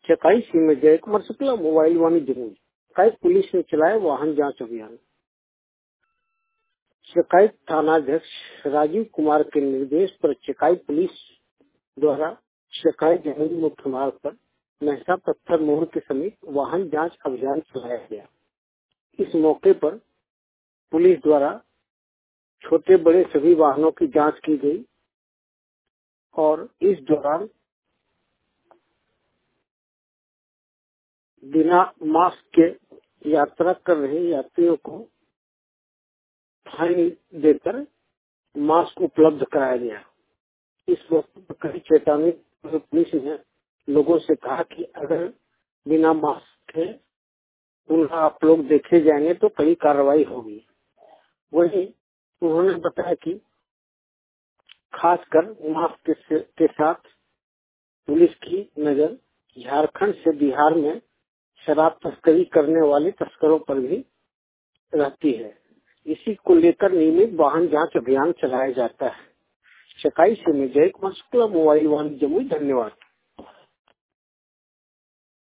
चकाई में जय कुमार शुक्ला मोबाइल वाणिज्य जमुई। चकाई पुलिस ने चलाया वाहन जांच अभियान। चकाई थानाध्यक्ष राजीव कुमार के निर्देश पर चकाई पुलिस द्वारा चकाई जमुई मुख्य मार्ग पर महसा पत्थर मोड़ के समीप वाहन जांच अभियान चलाया गया। इस मौके पर पुलिस द्वारा छोटे बड़े सभी वाहनों की जांच की गई और इस दौरान बिना मास्क के यात्रा कर रहे यात्रियों को फाइन देकर मास्क उपलब्ध कराया गया। इस मौके पर कड़ी चेतावनी पुलिस ने लोगों से कहा कि अगर बिना मास्क के पुनः आप लोग देखे जाएंगे तो कड़ी कार्रवाई होगी। वहीं उन्होंने बताया कि खासकर मास्क के साथ पुलिस की नजर झारखंड से बिहार में शराब तस्करी करने वाले तस्करों पर भी रहती है। इसी को लेकर नियमित वाहन जांच अभियान चलाया जाता है। चकाई से मैं जय कुमार शुक्ला मोबाइल वाणिज्य जमुई। धन्यवाद।